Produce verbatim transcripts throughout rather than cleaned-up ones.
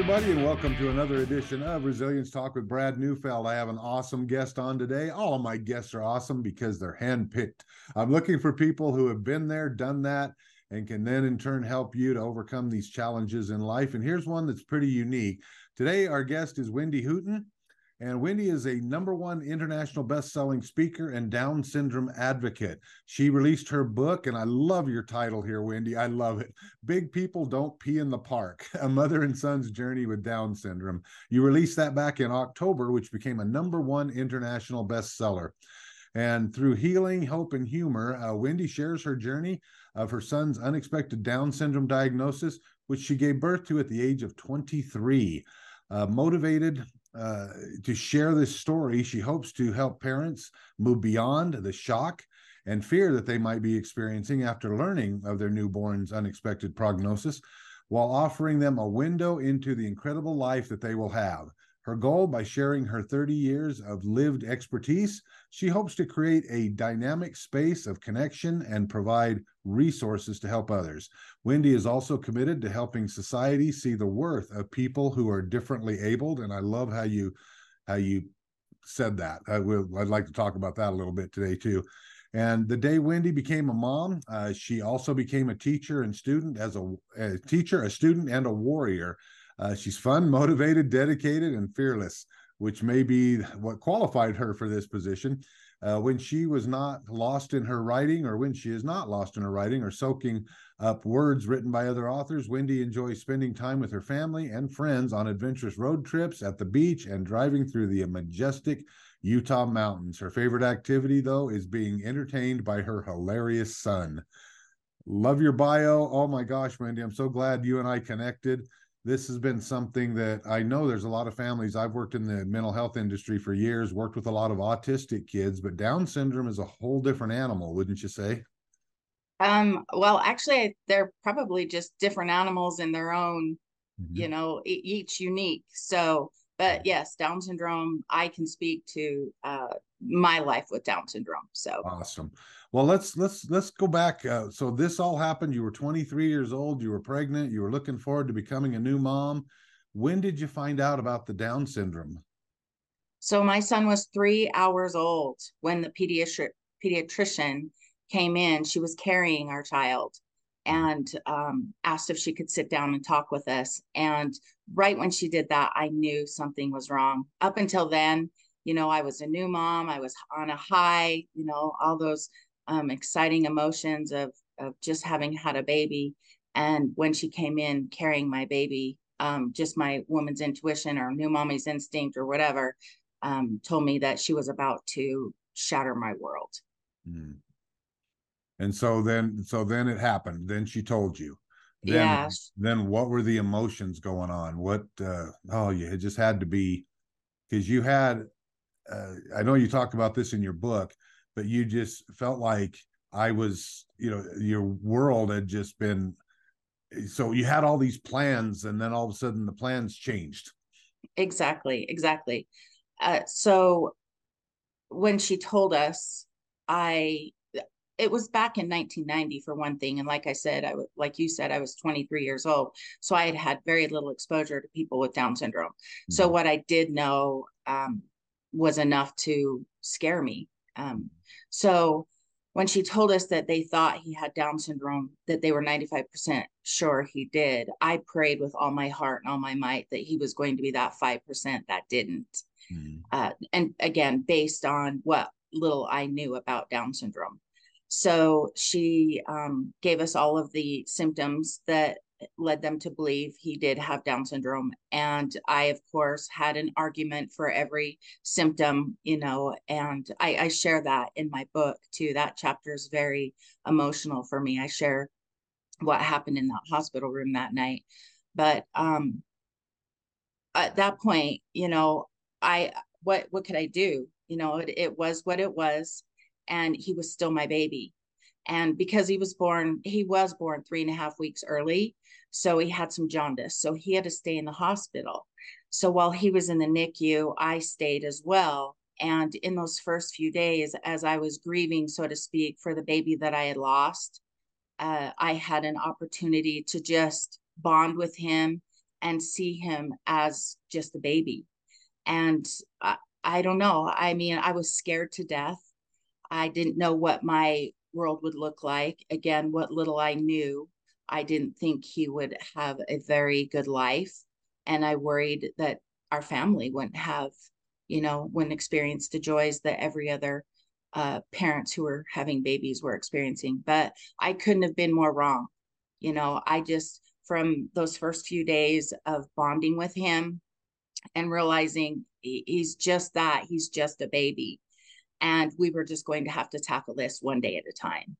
everybody, and welcome to another edition of Resilience Talk with Brad Neufeld. I have an awesome guest on today. All of my guests are awesome because they're handpicked. I'm looking for people who have been there, done that, and can then in turn help you to overcome these challenges in life. And here's one that's pretty unique. Today, our guest is Wendy Hooten. And Wendy is a number one international best-selling speaker and Down syndrome advocate. She released her book, and I love your title here, Wendy. I love it. Big People Don't Pee in the Park, A Mother and Son's Journey with Down Syndrome. You released that back in October, which became a number one international bestseller. And through healing, hope, and humor, uh, Wendy shares her journey of her son's unexpected Down syndrome diagnosis, which she gave birth to at the age of twenty-three. Uh, motivated uh, to share this story, she hopes to help parents move beyond the shock and fear that they might be experiencing after learning of their newborn's unexpected prognosis, while offering them a window into the incredible life that they will have. Her goal, by sharing her thirty years of lived expertise, she hopes to create a dynamic space of connection and provide resources to help others. Wendy is also committed to helping society see the worth of people who are differently abled, and I love how you how you said that. I will, I'd like to talk about that a little bit today too. And the day Wendy became a mom, uh, she also became a teacher and student as a, a teacher, a student, and a warrior. Uh, she's fun, motivated, dedicated, and fearless, which may be what qualified her for this position. Uh, when she was not lost in her writing, or when she is not lost in her writing or soaking up words written by other authors, Wendy enjoys spending time with her family and friends on adventurous road trips, at the beach, and driving through the majestic Utah mountains. Her favorite activity, though, is being entertained by her hilarious son. Love your bio. Oh my gosh, Wendy, I'm so glad you and I connected. This has been something that I know there's a lot of families. I've worked in the mental health industry for years, worked with a lot of autistic kids, but Down syndrome is a whole different animal, wouldn't you say? Um, well, actually, they're probably just different animals in their own, you Mhm. know, e- each unique. So, but yes, Down syndrome, I can speak to uh, my life with Down syndrome. So, Awesome. Well, let's let's let's go back. Uh, so this all happened. You were twenty-three years old. You were pregnant. You were looking forward to becoming a new mom. When did you find out about the Down syndrome? so my son was three hours old when the pediatric pediatrician came in. She was carrying our child and um, asked if she could sit down and talk with us. And right when she did that, I knew something was wrong. Up until then, you know, I was a new mom. I was on a high, you know, all those um, exciting emotions of of just having had a baby. And when she came in carrying my baby, um, just my woman's intuition or new mommy's instinct or whatever, um, told me that she was about to shatter my world. Mm. And so then, so then it happened. Then she told you. Then, Yeah. then what were the emotions going on? What? Uh, oh, you it just had to be because you had. Uh, I know you talk about this in your book, but you just felt like I was, you know, your world had just been. So you had all these plans, and then all of a sudden the plans changed. Exactly, exactly. Uh, so when she told us, I it was back in nineteen ninety for one thing, and like I said, I was like you said, I was twenty-three years old, so I had had very little exposure to people with Down syndrome. So Mhm. what I did know um, was enough to scare me. Um, so when she told us that they thought he had Down syndrome, that they were ninety-five percent sure he did, I prayed with all my heart and all my might that he was going to be that five percent that didn't. Mhm. Uh, and again, based on what little I knew about Down syndrome. So she um, gave us all of the symptoms that led them to believe he did have Down syndrome. And I, of course, had an argument for every symptom, you know, and I, I share that in my book too. That chapter is very emotional for me. I share what happened in that hospital room that night. But um, at that point, you know, I what what could I do? You know, it, it was what it was, and he was still my baby. And because he was born, he was born three and a half weeks early, so he had some jaundice, so he had to stay in the hospital. So while he was in the N I C U, I stayed as well. And in those first few days, as I was grieving, so to speak, for the baby that I had lost, uh, I had an opportunity to just bond with him and see him as just a baby. And I, I don't know. I mean, I was scared to death. I didn't know what my world would look like. Again, what little I knew, I didn't think he would have a very good life. And I worried that our family wouldn't have, you know, wouldn't experience the joys that every other uh, parents who were having babies were experiencing. But I couldn't have been more wrong. You know, I just, from those first few days of bonding with him and realizing he's just that, he's just a baby. And we were just going to have to tackle this one day at a time.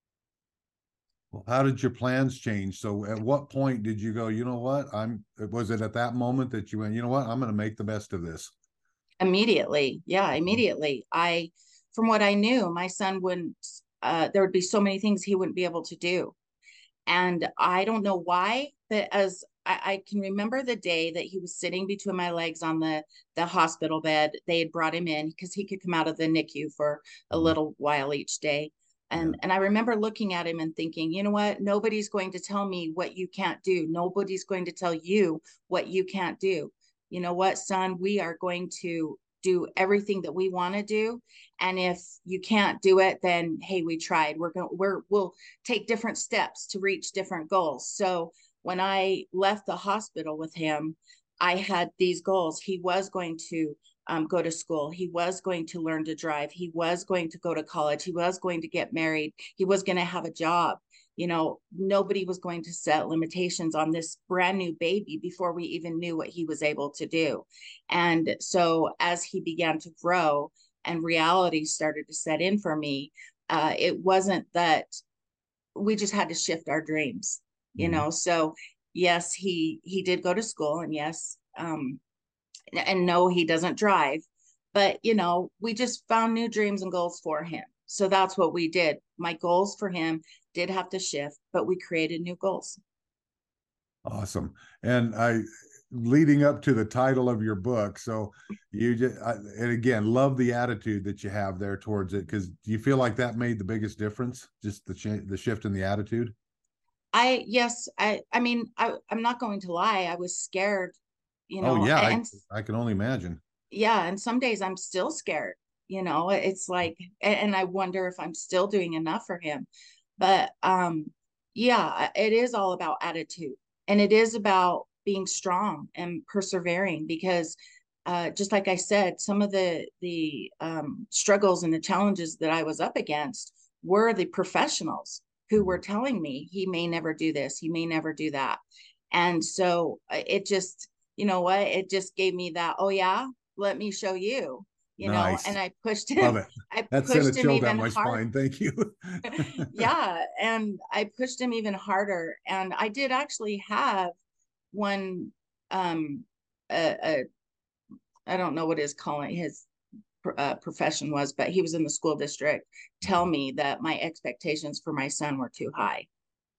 Well, how did your plans change? So at what point did you go, you know what, I'm, was it at that moment that you went, you know what, I'm going to make the best of this? Immediately. Yeah, immediately. I, from what I knew, my son wouldn't, uh, there would be so many things he wouldn't be able to do. And I don't know why, but as I, I can remember the day that he was sitting between my legs on the, the hospital bed, they had brought him in because he could come out of the N I C U for a little while each day. And, Yeah. and I remember looking at him and thinking, you know what? Nobody's going to tell me what you can't do. Nobody's going to tell you what you can't do. You know what, son? We are going to do everything that we want to do. And if you can't do it, then hey, we tried. We're going we're we'll take different steps to reach different goals. So when I left the hospital with him, I had these goals. He was going to um, go to school. He was going to learn to drive. He was going to go to college. He was going to get married. He was going to have a job. You know, nobody was going to set limitations on this brand new baby before we even knew what he was able to do. And so as he began to grow and reality started to set in for me, uh, it wasn't that we just had to shift our dreams, you Mhm. know? So yes, he, he did go to school, and yes, um, and no, he doesn't drive, but you know, we just found new dreams and goals for him. So that's what we did. My goals for him did have to shift, but we created new goals. Awesome. And I, leading up to the title of your book, so you just, I, and again, love the attitude that you have there towards it. Because do you feel like that made the biggest difference? Just the ch- the shift in the attitude? I, yes, I, I mean, I, I'm not going to lie. I was scared, you Oh know, yeah, I and I can only imagine. yeah, and some days I'm still scared, you know, it's like, and I wonder if I'm still doing enough for him. But um, yeah, it is all about attitude, and it is about being strong and persevering because uh, just like I said, some of the the um, struggles and the challenges that I was up against were the professionals who were telling me he may never do this, he may never do that. And so uh, it just, you know what, it just gave me that, oh yeah, let me show you, you know, Nice. and I pushed Love him, it. I That sent a pushed him chill down even my hard. spine. Thank you. Yeah. And I pushed him even harder. And I did actually have one, um, a, a I don't know what his calling, his uh, profession was, but he was in the school district, tell me that my expectations for my son were too high.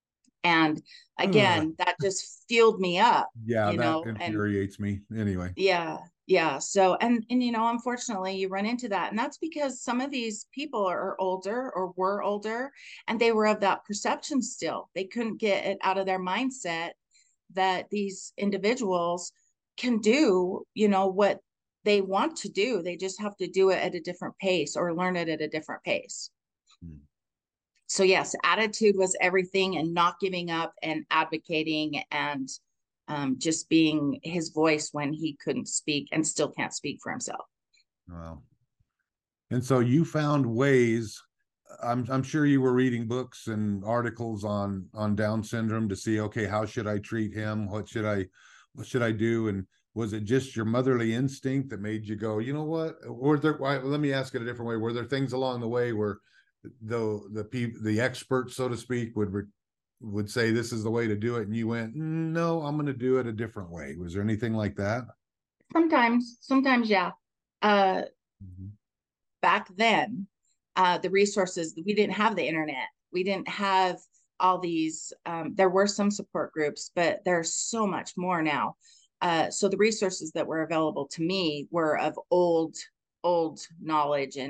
And Ugh. again, that just fueled me up, Yeah, you that know, and infuriates me. Anyway. yeah, yeah. So, and, and, you know, unfortunately you run into that. And that's because some of these people are older or were older, and they were of that perception still. They couldn't get it out of their mindset that these individuals can do, you know, what they want to do. They just have to do it at a different pace or learn it at a different pace. Hmm. So yes, attitude was everything, and not giving up and advocating and um, just being his voice when he couldn't speak and still can't speak for himself. Wow. And so you found ways. I'm I'm sure you were reading books and articles on on Down syndrome to see, okay, how should I treat him? What should I what should I do? And was it just your motherly instinct that made you go, you know what? Or there, well, let me ask it a different way. Were there things along the way where the the people, the experts, so to speak, would re, would say this is the way to do it, and you went, no, I'm going to do it a different way? Was there anything like that? Sometimes, sometimes, yeah. Uh, Mm-hmm. Back then, uh, the resources, we didn't have the internet. We didn't have all these, um, there were some support groups, but there's so much more now. Uh, so the resources that were available to me were of old, old knowledge and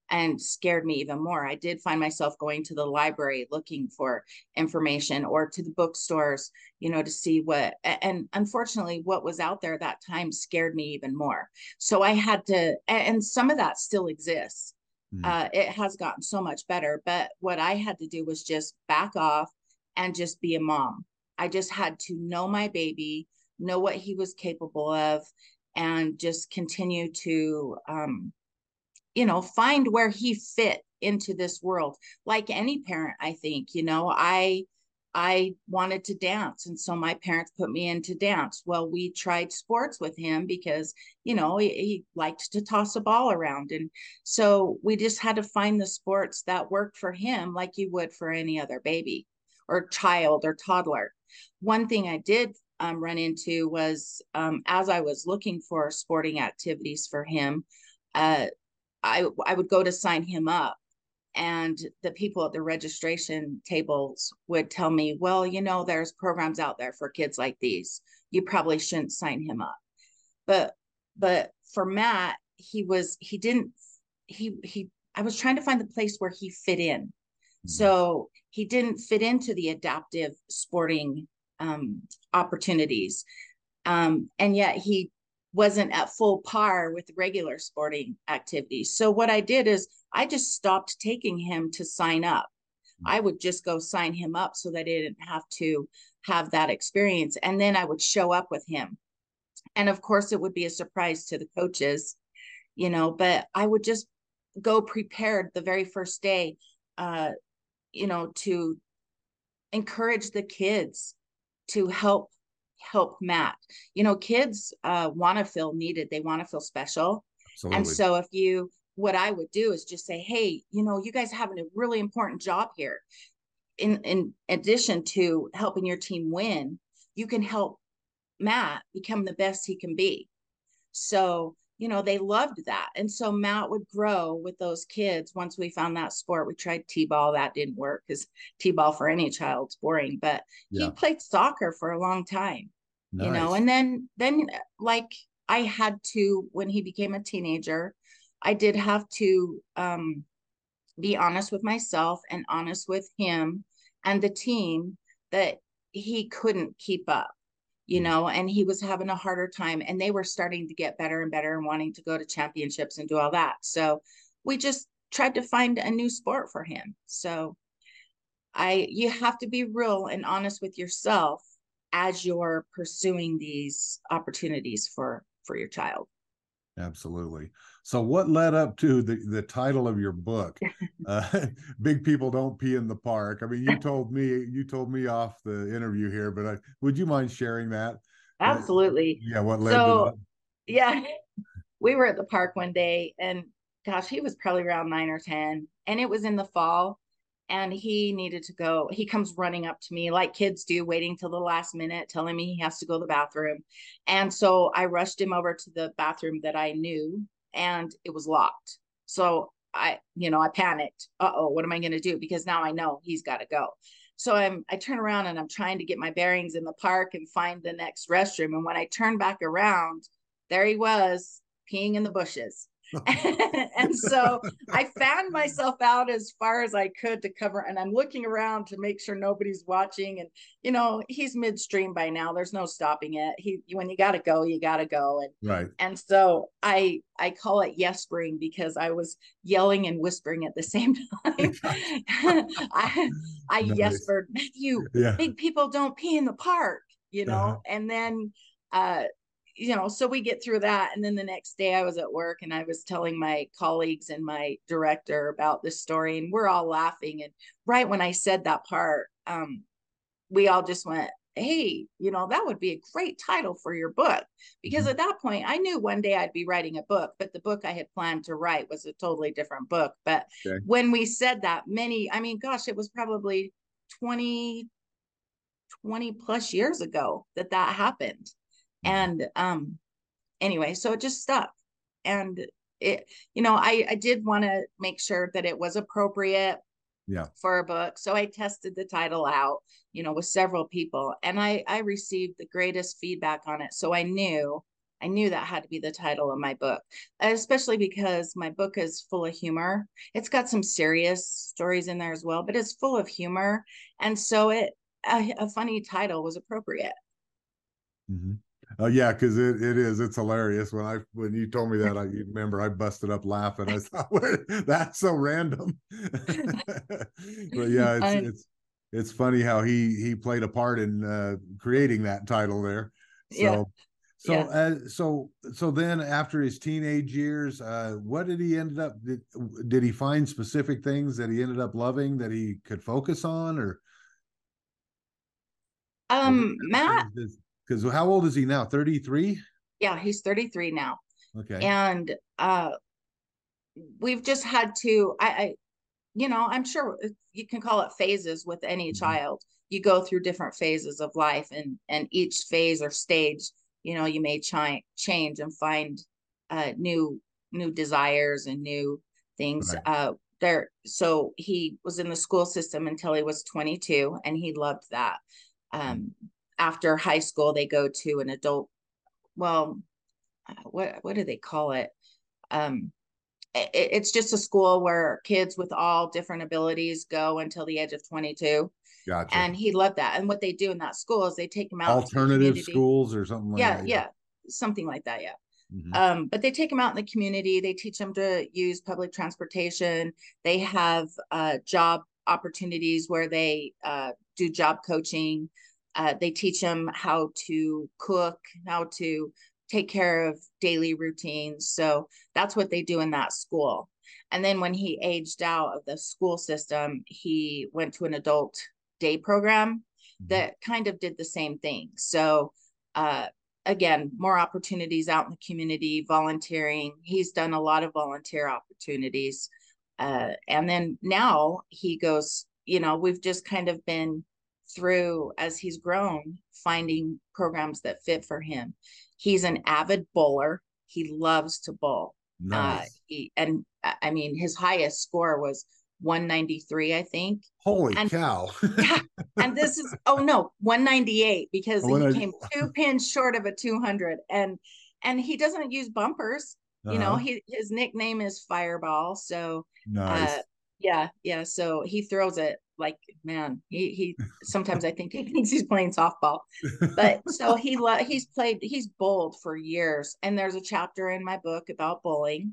and scared me even more. I did find myself going to the library looking for information, or to the bookstores, you know, to see what, and unfortunately what was out there at that time scared me even more. So I had to, and some of that still exists. Mm. Uh, it has gotten so much better, but what I had to do was just back off and just be a mom. I just had to know my baby, know what he was capable of, and just continue to, um, you know, find where he fit into this world. Like any parent, I think, you know, I, I wanted to dance. And so my parents put me into dance. Well, we tried sports with him because, you know, he, he liked to toss a ball around. And so we just had to find the sports that worked for him, like you would for any other baby or child or toddler. One thing I did um, run into was, um, as I was looking for sporting activities for him, uh, I, I would go to sign him up, and the people at the registration tables would tell me, well, you know, there's programs out there for kids like these. You probably shouldn't sign him up. But, but for Matt, he was, he didn't, he, he, I was trying to find the place where he fit in. So he didn't fit into the adaptive sporting um, opportunities. Um, and yet he wasn't at full par with regular sporting activities. So what I did is I just stopped taking him to sign up. I would just go sign him up so that I didn't have to have that experience. And then I would show up with him. And of course, it would be a surprise to the coaches, you know, but I would just go prepared the very first day, uh, you know, to encourage the kids to help help Matt. You know, kids uh, want to feel needed. They want to feel special. Absolutely. And so if you, what I would do is just say, hey, you know, you guys have a really important job here. In, in addition to helping your team win, you can help Matt become the best he can be. So, you know, they loved that. And so Matt would grow with those kids. Once we found that sport, we tried t-ball. That didn't work because t-ball for any child's boring, but Yeah. he played soccer for a long time. Nice. You know, and then, then like I had to, when he became a teenager, I did have to um, be honest with myself and honest with him and the team that he couldn't keep up, you know, and he was having a harder time, and they were starting to get better and better and wanting to go to championships and do all that. So we just tried to find a new sport for him. So I, you have to be real and honest with yourself as you're pursuing these opportunities for, for your child. Absolutely. So what led up to the, the title of your book, uh, Big People Don't Pee in the Park? I mean, you told me, you told me off the interview here, but I, would you mind sharing that? Absolutely. Yeah. What led So, to that? yeah, we were at the park one day, and gosh, he was probably around nine or ten, and it was in the fall, and he needed to go. He comes running up to me like kids do, waiting till the last minute, telling me he has to go to the bathroom. And so I rushed him over to the bathroom that I knew, and it was locked. So I, you know, I panicked. Uh-oh, what am I going to do? Because now I know he's got to go. So I'm, I turn around and I'm trying to get my bearings in the park and find the next restroom. And when I turn back around, there he was peeing in the bushes. And so I fanned myself out as far as I could to cover, and I'm looking around to make sure nobody's watching. And, you know, he's midstream by now. There's no stopping it. He, when you got to go, you got to go. And, right. And so I, I call it yespering because I was yelling and whispering at the same time. I, I nice. Yespered, Matthew, yeah. Big people don't pee in the park, you know, uh-huh. And then, uh, you know, so we get through that. And then the next day I was at work and I was telling my colleagues and my director about this story, and we're all laughing. And right when I said that part, um, we all just went, hey, you know, that would be a great title for your book. Because mm-hmm. at that point I knew one day I'd be writing a book, but the book I had planned to write was a totally different book. But okay. when we said that, many, I mean, gosh, it was probably twenty, twenty plus years ago that that happened. And um, anyway, so it just stuck. And it, you know, I, I did want to make sure that it was appropriate yeah. for a book. So I tested the title out, you know, with several people, and I, I received the greatest feedback on it. So I knew I knew that had to be the title of my book, especially because my book is full of humor. It's got some serious stories in there as well, but it's full of humor. And so it a, a funny title was appropriate. Mm-hmm. Oh yeah, because it, it is. It's hilarious. When I when you told me that, I remember I busted up laughing. I thought, that's so random. But yeah, it's I, it's it's funny how he he played a part in uh, creating that title there. yeah, So so yeah. uh, so so then after his teenage years, uh, what did he ended up? Did, did he find specific things that he ended up loving that he could focus on, or or what Um, kind of Matt, things does? Because how old is he now? thirty-three. yeah, he's thirty-three now. Okay. And uh we've just had to I, I you know, I'm sure you can call it phases with any Mhm. child. You go through different phases of life, and and each phase or stage, you know, you may ch- change and find uh, new new desires and new things. Right. Uh, there, so he was in the school system until he was twenty-two, and he loved that. Mhm. Um, After high school, they go to an adult. Well, uh, what what do they call it? Um, it's just a school where kids with all different abilities go until the age of twenty-two. Gotcha. And he loved that. And what they do in that school is they take him out into the Alternative community. schools or something like Yeah, that. Yeah. yeah, something like that. Yeah. Hmm. Um, but they take them out in the community. They teach them to use public transportation. They have uh, job opportunities where they uh, do job coaching. Uh, they teach them how to cook, how to take care of daily routines. So that's what they do in that school. And then when he aged out of the school system, he went to an adult day program Hmm. that kind of did the same thing. So uh, again, more opportunities out in the community, volunteering. He's done a lot of volunteer opportunities. Uh, and then now he goes, you know, we've just kind of been through as he's grown, finding programs that fit for him. He's an avid bowler. He loves to bowl. Uh, Nice. he, and I mean, his highest score was one ninety-three, I think. Holy And cow. yeah, and this is oh no, one ninety-eight because When he I, came two pins short of a two hundred, and and he doesn't use bumpers. You know, uh-huh. he his nickname is Fireball, so uh Nice. yeah, yeah, so he throws it like man, he he sometimes I think he thinks he's playing softball. But so he lo- he's played he's bowled for years, and there's a chapter in my book about bowling.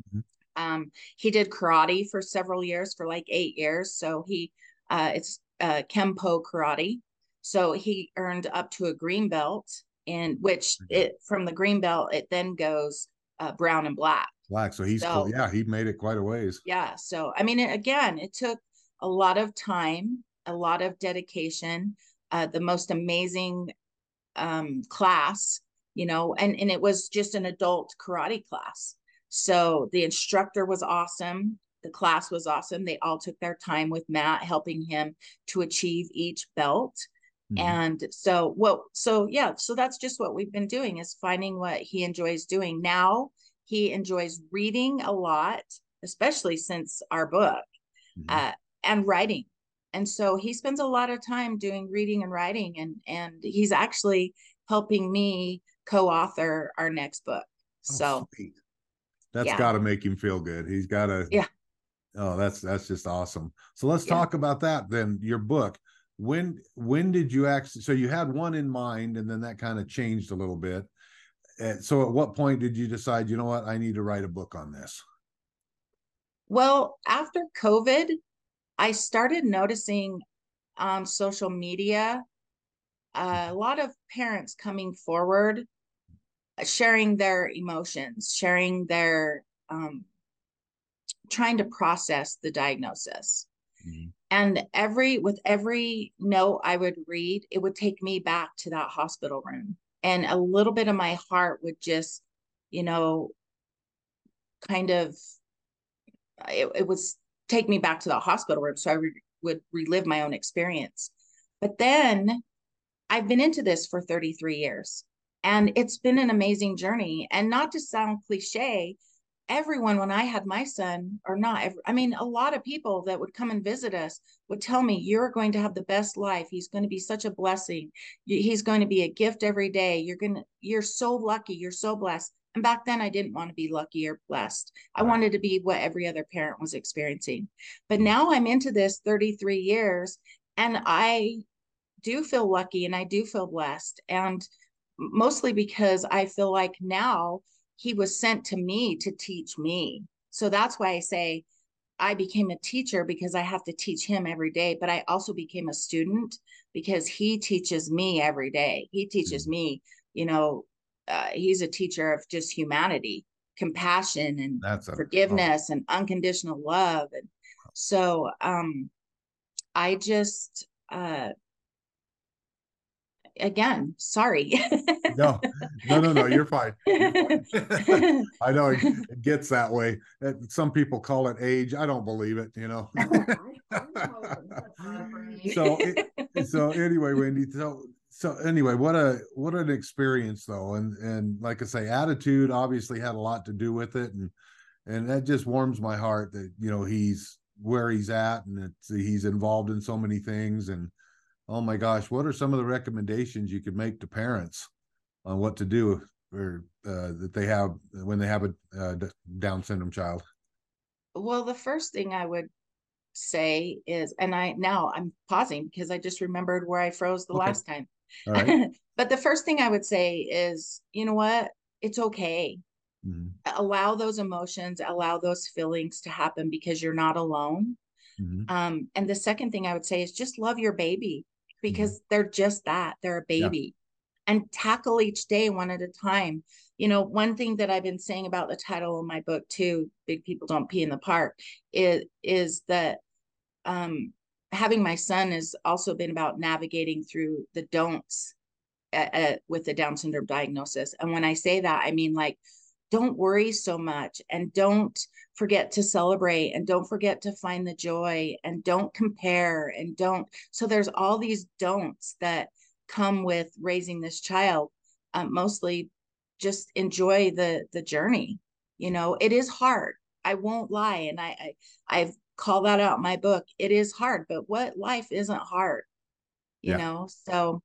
Um, he did karate for several years, for like eight years. So he, uh, it's uh, Kempo karate. So he earned up to a green belt, in which Okay. it from the green belt it then goes uh, brown and black. Black. So he's close. So Yeah, he made it quite a ways. yeah, so I mean, it, again, it took a lot of time, a lot of dedication, uh, the most amazing um, class, you know, and, and it was just an adult karate class. So the instructor was awesome. The class was awesome. They all took their time with Matt, helping him to achieve each belt. Hmm. And so what, so yeah, so that's just what we've been doing is finding what he enjoys doing. Now he enjoys reading a lot, especially since our book, Hmm. uh, and writing. And so he spends a lot of time doing reading and writing, and and he's actually helping me co-author our next book. Oh, So sweet. That's yeah, got to make him feel good. He's got to. yeah, Oh, that's that's just awesome. So let's yeah. talk about that then. Your book. When when did you actually? So you had one in mind, and then that kind of changed a little bit. And so at what point did you decide? You know what? I need to write a book on this. Well, after COVID, I started noticing on social media uh, a lot of parents coming forward, sharing their emotions, sharing their um, trying to process the diagnosis. Mhm. And every with every note I would read, it would take me back to that hospital room. And a little bit of my heart would just, you know, kind of it, it was take me back to the hospital room. So I re- would relive my own experience. But then I've been into this for thirty-three years, and it's been an amazing journey. And not to sound cliche, everyone, when I had my son, or not every, I mean, a lot of people that would come and visit us would tell me, you're going to have the best life. He's going to be such a blessing. He's going to be a gift every day. You're going to, you're so lucky. You're so blessed. And back then I didn't want to be lucky or blessed. I Right. wanted to be what every other parent was experiencing. But now I'm into this thirty-three years, and I do feel lucky and I do feel blessed. And mostly because I feel like now he was sent to me to teach me. So that's why I say I became a teacher, because I have to teach him every day. But I also became a student because he teaches me every day. He teaches Mhm. me, you know, uh, he's a teacher of just humanity, compassion, and That's a, oh, forgiveness and unconditional love. And so um, I just, uh, again, sorry. no, no, no, no, you're fine. You're fine. I know it, it gets that way. Some people call it age. I don't believe it, you know. so it, so anyway, Wendy, so so anyway, what a what an experience though. And and like I say, attitude obviously had a lot to do with it. And and that just warms my heart that, you know, he's where he's at, and it's, he's involved in so many things. And oh my gosh, what are some of the recommendations you could make to parents on what to do, or uh, that they have when they have a uh, Down syndrome child? Well, the first thing I would say is, and I now I'm pausing because I just remembered where I froze the Okay. last time. All right. But the first thing I would say is, you know what? It's okay. Mm-hmm. Allow those emotions, allow those feelings to happen, because you're not alone. Mm-hmm. Um, and the second thing I would say is just love your baby, Mm-hmm. because they're just that. They're a Yeah. baby. And tackle each day one at a time. You know, one thing that I've been saying about the title of my book too, Big People Don't Pee in the Park, is, is that um, having my son has also been about navigating through the don'ts at, at, with the Down syndrome diagnosis. And when I say that, I mean, like, don't worry so much, and don't forget to celebrate, and don't forget to find the joy, and don't compare, and don't. So there's all these don'ts that come with raising this child. Um, mostly just enjoy the the journey. You know, it is hard. I won't lie. And I, I I've called that out in my book. It is hard, but what life isn't hard, you Yeah. know? So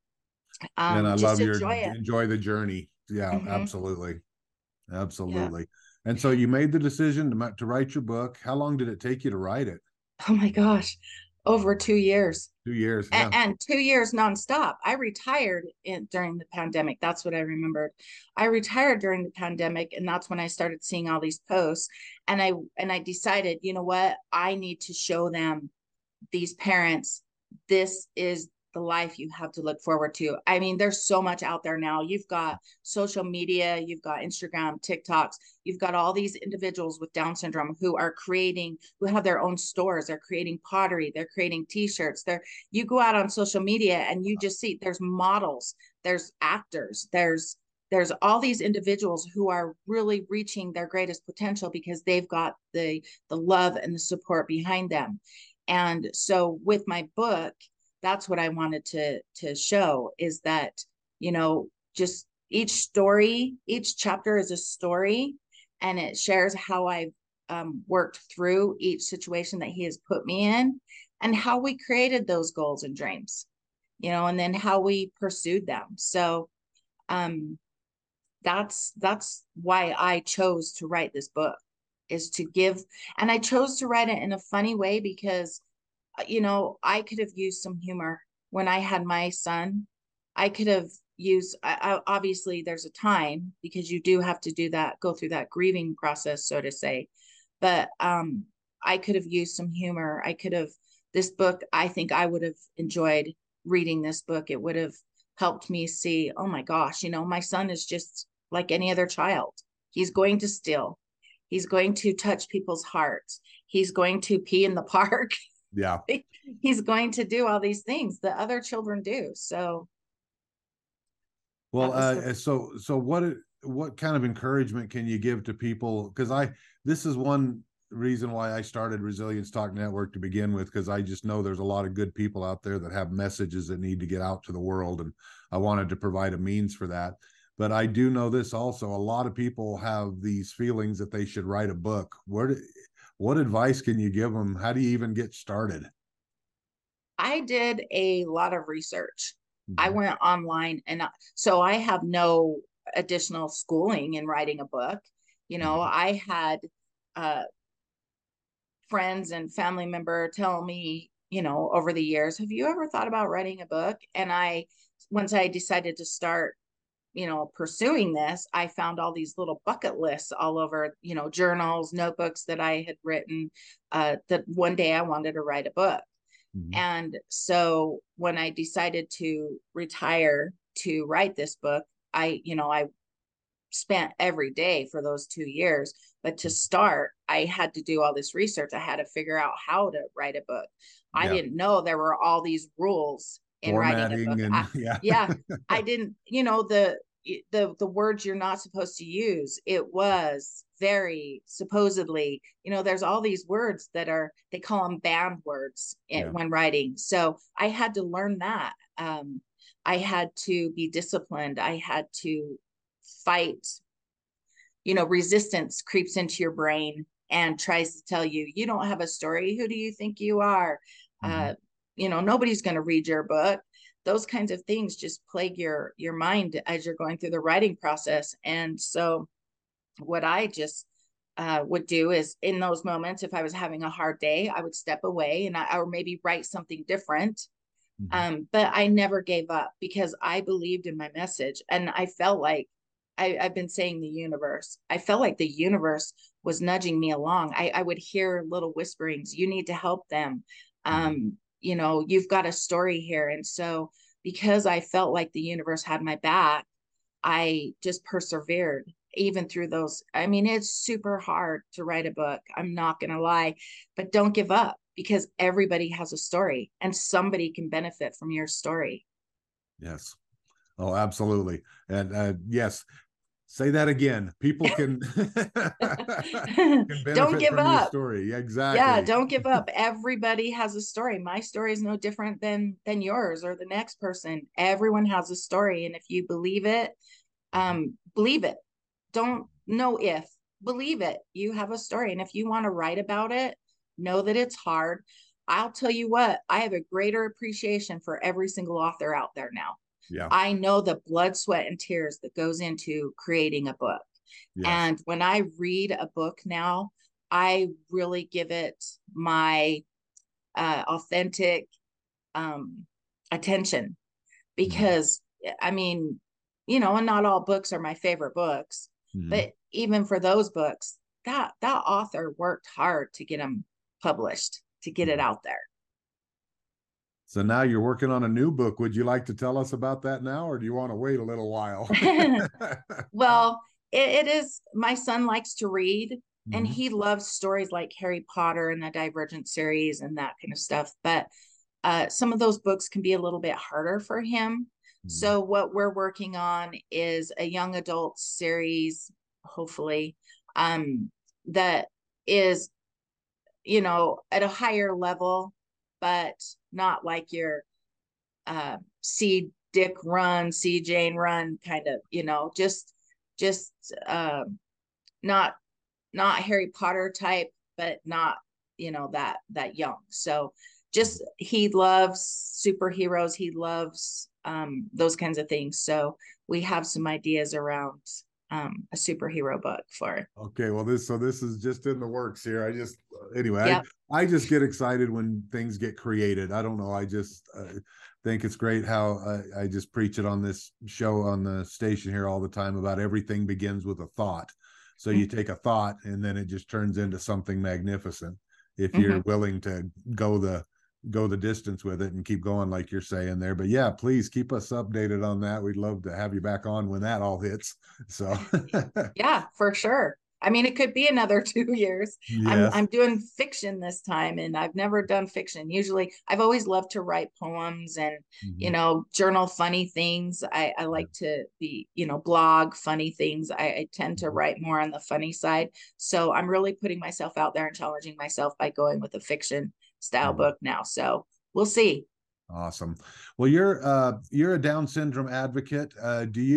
And um I just love your enjoy it. enjoy the journey. Yeah, Mm-hmm. absolutely. Yeah. Absolutely. And so you made the decision to, to write your book. How long did it take you to write it? Oh my gosh, over two years. Two years. And, Yeah. and two years nonstop. I retired in, during the pandemic. That's what I remembered. I retired during the pandemic, and that's when I started seeing all these posts. And I and I decided, you know what? I need to show them, these parents, this is the life you have to look forward to. I mean, there's so much out there now. You've got social media, you've got Instagram, TikToks, you've got all these individuals with Down syndrome who are creating, who have their own stores, they're creating pottery, they're creating t-shirts. They're, you go out on social media and you just see there's models, there's actors, there's there's all these individuals who are really reaching their greatest potential because they've got the the love and the support behind them. And so with my book, that's what I wanted to to show, is that, you know, just each story, each chapter is a story, and it shares how I've um, worked through each situation that he has put me in, and how we created those goals and dreams, you know, and then how we pursued them. So um, that's that's why I chose to write this book, is to give. And I chose to write it in a funny way because, you know, I could have used some humor when I had my son. I could have used, I, I, obviously there's a time, because you do have to do that, go through that grieving process, so to say. But um, I could have used some humor. I could have, this book, I think I would have enjoyed reading this book. It would have helped me see, oh my gosh, you know, my son is just like any other child. He's going to steal. He's going to touch people's hearts. He's going to pee in the park. Yeah. He's going to do all these things that other children do. So Well, that was the, uh, so so what what kind of encouragement can you give to people? Because I this is one reason why I started Resilience Talk Network to begin with, because I just know there's a lot of good people out there that have messages that need to get out to the world, and I wanted to provide a means for that. but I do know this also. A lot of people have these feelings that they should write a book. What what advice can you give them? How do you even get started? I did a lot of research. I Mm-hmm. went online, and I- so I have no additional schooling in writing a book. You know, Mm-hmm. I had uh, friends and family member tell me, you know, over the years, have you ever thought about writing a book? And I, once I decided to start, you know, pursuing this, I found all these little bucket lists all over, you know, journals, notebooks that I had written, uh, that one day I wanted to write a book. Mm-hmm. And so when I decided to retire to write this book, I, you know, I spent every day for those two years. But to start, I had to do all this research. I had to figure out how to write a book. I Yeah. didn't know there were all these rules in writing a book. Formatting and I, yeah. yeah, I didn't, you know, the the the words you're not supposed to use. It was very supposedly, you know, there's all these words that are, they call them banned words Yeah. when writing. So I had to learn that. Um, I had to be disciplined. I had to fight, you know, resistance creeps into your brain and tries to tell you, you don't have a story. Who do you think you are? Mm-hmm. Uh, you know, nobody's going to read your book. Those kinds of things just plague your your mind as you're going through the writing process. And so what I just uh, would do is in those moments, if I was having a hard day, I would step away and I, or maybe write something different. Mm-hmm. Um, but I never gave up because I believed in my message. And I felt like I, I've been saying the universe. I felt like the universe was nudging me along. I, I would hear little whisperings, you need to help them. Mm-hmm. Um, you know, you've got a story here. And so because I felt like the universe had my back, I just persevered even through those. I mean, it's super hard to write a book. I'm not going to lie, but don't give up because everybody has a story and somebody can benefit from your story. Yes. Oh, absolutely. And uh, yes, say that again. People can can Don't benefit give from your up. story. Yeah, Yeah, exactly. don't give up. Everybody has a story. My story is no different than than yours or the next person. Everyone has a story, and if you believe it, um, believe it. Don't know if, believe it. You have a story, and if you want to write about it, know that it's hard. I'll tell you what, I have a greater appreciation for every single author out there now. Yeah. I know the blood, sweat, and tears that goes into creating a book. Yes. And when I read a book now, I really give it my uh, authentic um, attention Mm-hmm. because, I mean, you know, and not all books are my favorite books, Mm-hmm. but even for those books, that that author worked hard to get them published, to get it Mm-hmm. out there. So now you're working on a new book. Would you like to tell us about that now, or do you want to wait a little while? Well, it, it is. My son likes to read, and Mm-hmm. he loves stories like Harry Potter and the Divergent series and that kind of stuff. But uh, some of those books can be a little bit harder for him. Mm-hmm. So what we're working on is a young adult series, hopefully, um, that is, you know, at a higher level, but not like your uh, see Dick run, see Jane run kind of, you know, just just uh, not not Harry Potter type, but not, you know, that that young. So just he loves superheroes. He loves um, those kinds of things. So we have some ideas around um, a superhero book for. Okay, well this so this is just in the works here. I just anyway, Yep. I I just get excited when things get created. I don't know. I just uh, think it's great how I, I just preach it on this show on the station here all the time about everything begins with a thought. So you take a thought and then it just turns into something magnificent if Mm-hmm. you're willing to go the go the distance with it and keep going like you're saying there. But yeah, please keep us updated on that. We'd love to have you back on when that all hits. So Yeah, for sure. I mean, it could be another two years. I'm yes. I'm doing fiction this time, and I've never done fiction. Usually, I've always loved to write poems and, you Mhm. know, journal funny things. I, I Yeah. like to be, you know, blog funny things. I, I tend to Mhm. write more on the funny side. So I'm really putting myself out there and challenging myself by going with a fiction style Mhm. book now. So we'll see. Awesome. Well, you're uh, you're a Down syndrome advocate. Uh, do you?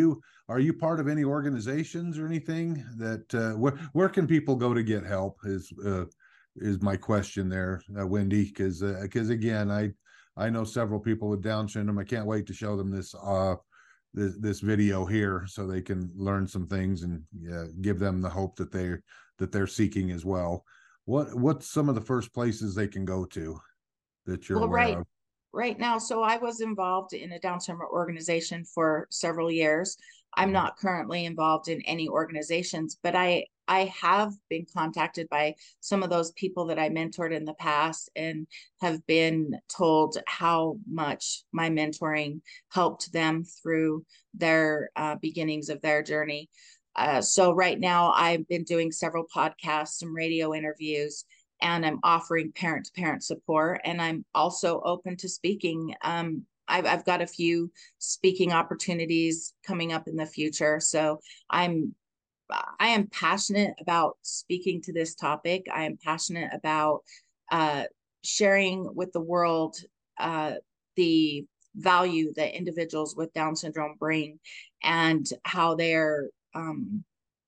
are you part of any organizations or anything that, uh, where, where can people go to get help is, uh, is my question there, uh, Wendy, because, uh, because again, I, I know several people with Down syndrome. I can't wait to show them this, uh, this, this video here so they can learn some things and uh, give them the hope that they're, that they're seeking as well. What, what's some of the first places they can go to that you're Well, aware right, of? right now, so I was involved in a Down syndrome organization for several years. I'm not currently involved in any organizations, but I I have been contacted by some of those people that I mentored in the past and have been told how much my mentoring helped them through their uh, beginnings of their journey. Uh, so right now I've been doing several podcasts, some radio interviews, and I'm offering parent to parent support. And I'm also open to speaking. Um, I've, I've got a few speaking opportunities coming up in the future. So I'm, I am passionate about speaking to this topic. I am passionate about uh, sharing with the world uh, the value that individuals with Down syndrome bring and how they're um,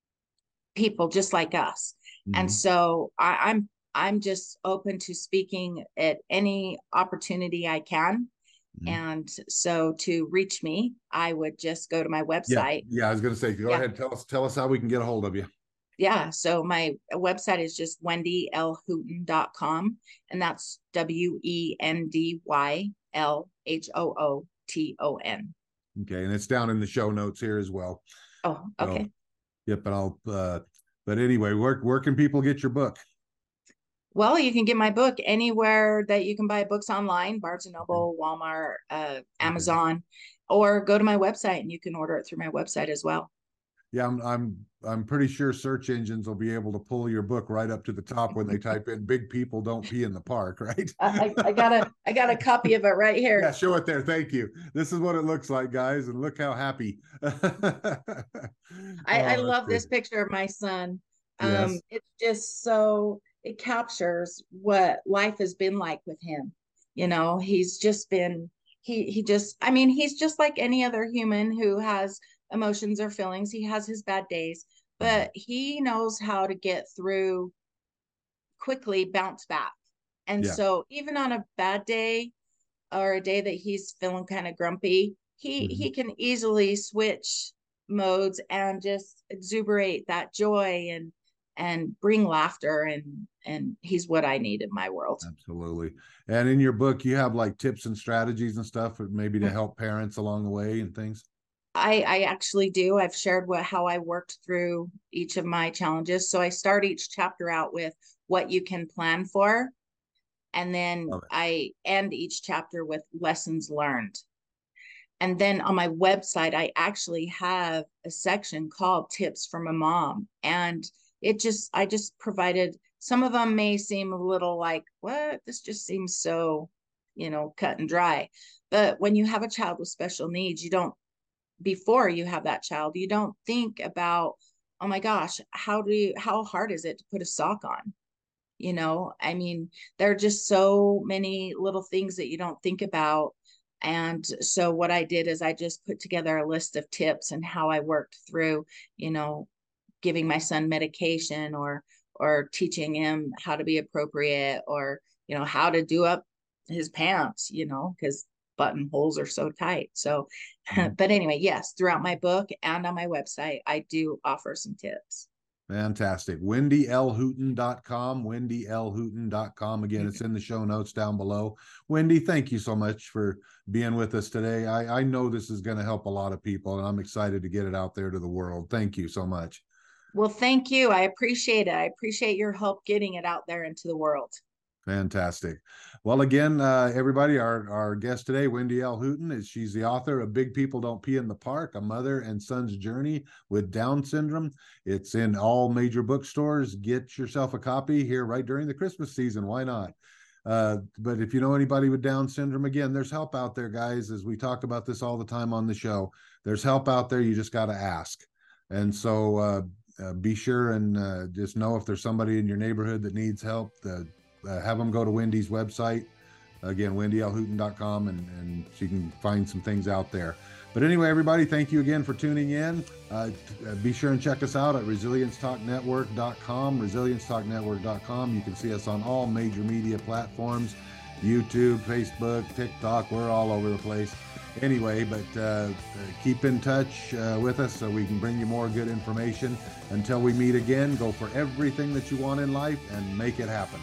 people just like us. Mm-hmm. And so I, I'm I'm just open to speaking at any opportunity I can. Mm-hmm. And so to reach me, I would just go to my website. Yeah, yeah I was going to say, go yeah. ahead. Tell us, tell us how we can get a hold of you. Yeah. So my website is just wendy l houghton dot com. And that's W E N D Y L H O O T O N. Okay. And it's down in the show notes here as well. Oh, okay. So, yep. And I'll, uh, but anyway, where, where can people get your book? Well, you can get my book anywhere that you can buy books online, Barnes and Noble, Walmart, uh, Amazon, okay. Or go to my website and you can order it through my website as well. Yeah, I'm I'm I'm pretty sure search engines will be able to pull your book right up to the top when they type in "big people don't pee in the park," right? I, I got a I got a copy of it right here. Yeah, show it there. Thank you. This is what it looks like, guys, and look how happy. I, I oh, love this picture of my son. Um, yes. It's just so it captures what life has been like with him. You know, he's just been he he just I mean, he's just like any other human who has emotions or feelings. He has his bad days, but he knows how to get through quickly, bounce back. And yeah. So even on a bad day or a day that he's feeling kind of grumpy, he mm-hmm. he can easily switch modes and just exuberate that joy and and bring laughter, and and he's what I need in my world. Absolutely. And in your book you have like tips and strategies and stuff maybe to help parents along the way and things? I, I actually do. I've shared what how I worked through each of my challenges. So I start each chapter out with what you can plan for. And then I end each chapter with lessons learned. And then on my website, I actually have a section called Tips from a Mom. And it just, I just provided, some of them may seem a little like, what? This just seems so, you know, cut and dry. But when you have a child with special needs, you don't, before you have that child, you don't think about, oh my gosh, how do you, how hard is it to put a sock on? You know, I mean, there are just so many little things that you don't think about. And so what I did is I just put together a list of tips and how I worked through, you know, giving my son medication or, or teaching him how to be appropriate, or, you know, how to do up his pants, you know, because buttonholes are so tight. So, mm-hmm. But anyway, yes, throughout my book and on my website, I do offer some tips. Fantastic. wendy l houghton dot com, wendy l houghton dot com. Again, it's in the show notes down below. Wendy, thank you so much for being with us today. I, I know this is going to help a lot of people, and I'm excited to get it out there to the world. Thank you so much. Well, thank you. I appreciate it. I appreciate your help getting it out there into the world. Fantastic. Well, again, uh, everybody, our, our guest today, Wendy L. Houghton, is she's the author of Big People Don't Pee in the Park, A Mother and Son's Journey with Down Syndrome. It's in all major bookstores. Get yourself a copy here right during the Christmas season. Why not? Uh, but if you know anybody with Down syndrome, again, there's help out there, guys. As we talk about this all the time on the show, there's help out there. You just got to ask. And so uh, uh, be sure and uh, just know if there's somebody in your neighborhood that needs help, uh, Uh, have them go to Wendy's website, again, wendy l houghton dot com, and, and she can find some things out there. But anyway, everybody, thank you again for tuning in. Uh, be sure and check us out at resilience talk network dot com, resilience talk network dot com. You can see us on all major media platforms, YouTube, Facebook, TikTok. We're all over the place. Anyway, but uh, keep in touch uh, with us so we can bring you more good information. Until we meet again, go for everything that you want in life and make it happen.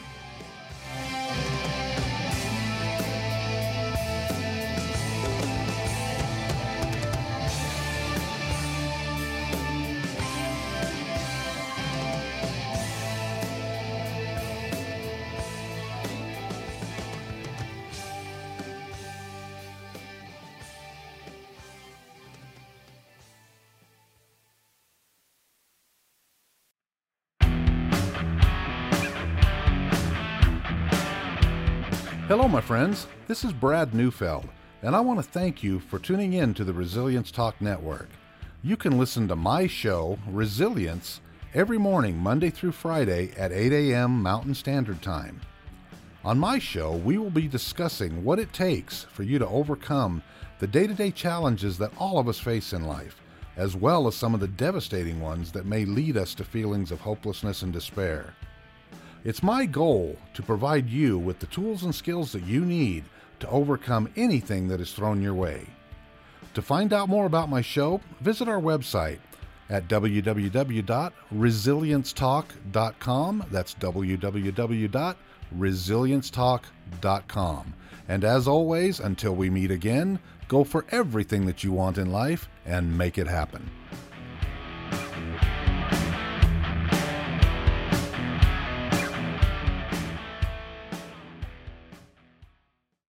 Hello, my friends. This is Brad Neufeld, and I want to thank you for tuning in to the Resilience Talk Network. You can listen to my show, Resilience, every morning, Monday through Friday at eight a.m. Mountain Standard Time. On my show, we will be discussing what it takes for you to overcome the day-to-day challenges that all of us face in life, as well as some of the devastating ones that may lead us to feelings of hopelessness and despair. It's my goal to provide you with the tools and skills that you need to overcome anything that is thrown your way. To find out more about my show, visit our website at w w w dot resilience talk dot com. That's w w w dot resilience talk dot com. And as always, until we meet again, go for everything that you want in life and make it happen.